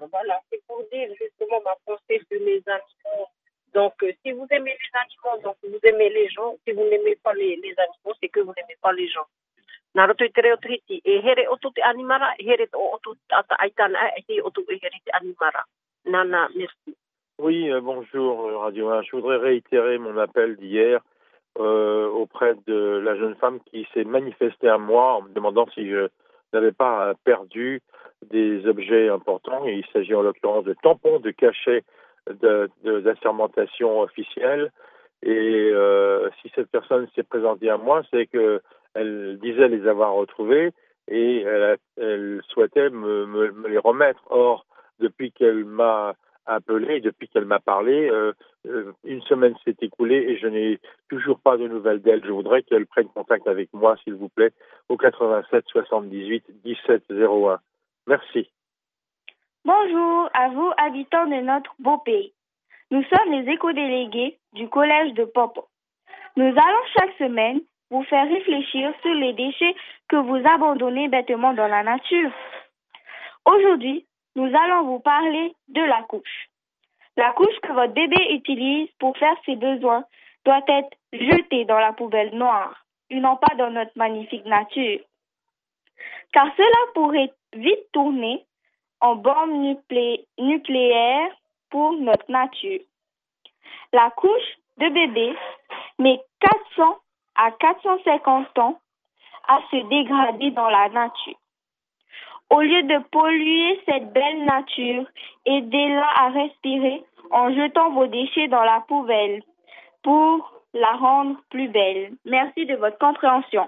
Voilà, c'est pour dire justement ma pensée sur les animaux. Donc, si vous aimez les animaux, donc vous aimez les gens. Si vous n'aimez pas les animaux, c'est que vous n'aimez pas les gens. Naruto tere triti e here otu te animara, here to otu ata aitana e otu e here te animara. Nana, merci. Oui, bonjour Radio 1. Je voudrais réitérer mon appel d'hier auprès de la jeune femme qui s'est manifestée à moi en me demandant si je n'avais pas perdu des objets importants. Et il s'agit en l'occurrence de tampons, de cachets d'assermentation officielle. Et si cette personne s'est présentée à moi, c'est qu'elle disait les avoir retrouvés et elle souhaitait me les remettre. Or, depuis qu'elle m'a appelé, depuis qu'elle m'a parlé, une semaine s'est écoulée et je n'ai toujours pas de nouvelles d'elle. Je voudrais qu'elle prenne contact avec moi, s'il vous plaît, au 87 78 17 01. Merci. Bonjour à vous, habitants de notre beau pays. Nous sommes les éco-délégués du collège de Popo. Nous allons chaque semaine vous faire réfléchir sur les déchets que vous abandonnez bêtement dans la nature. Aujourd'hui, nous allons vous parler de la couche. La couche que votre bébé utilise pour faire ses besoins doit être jetée dans la poubelle noire et non pas dans notre magnifique nature. Car cela pourrait vite tourner en bombe nucléaire pour notre nature. La couche de bébé met 400 à 450 ans à se dégrader dans la nature. Au lieu de polluer cette belle nature, aidez-la à respirer en jetant vos déchets dans la poubelle pour la rendre plus belle. Merci de votre compréhension.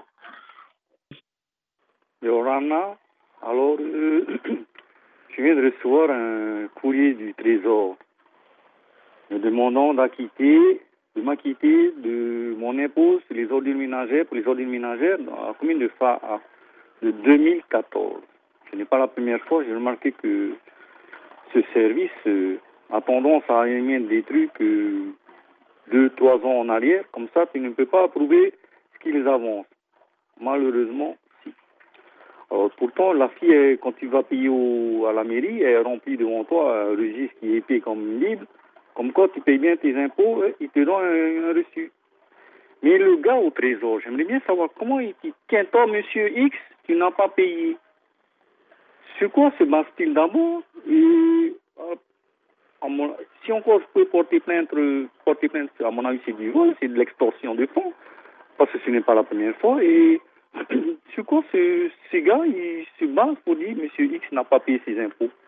Yorana, alors je viens de recevoir un courrier du Trésor me demandant de m'acquitter de mon impôt sur les ordures ménagères, pour les ordures ménagères dans la commune de Fa'a de 2014. Ce n'est pas la première fois, j'ai remarqué que ce service a tendance à émettre des trucs 2-3 ans en arrière, comme ça tu ne peux pas approuver ce qu'ils avancent. Malheureusement, si. Alors, pourtant, la fille, quand tu vas payer à la mairie, elle remplit devant toi un registre qui est épais comme une Bible, comme quoi tu payes bien tes impôts, il te donne un reçu. Mais le gars au Trésor, j'aimerais bien savoir comment il dit, tiens, toi, monsieur X, tu n'as pas payé. Sur quoi se base-t-il d'abord? Et si encore je peux porter plainte, à mon avis, c'est du vol, c'est de l'extorsion de fonds, parce que ce n'est pas la première fois. Et sur quoi ces gars, ils se basent pour dire, monsieur X n'a pas payé ses impôts?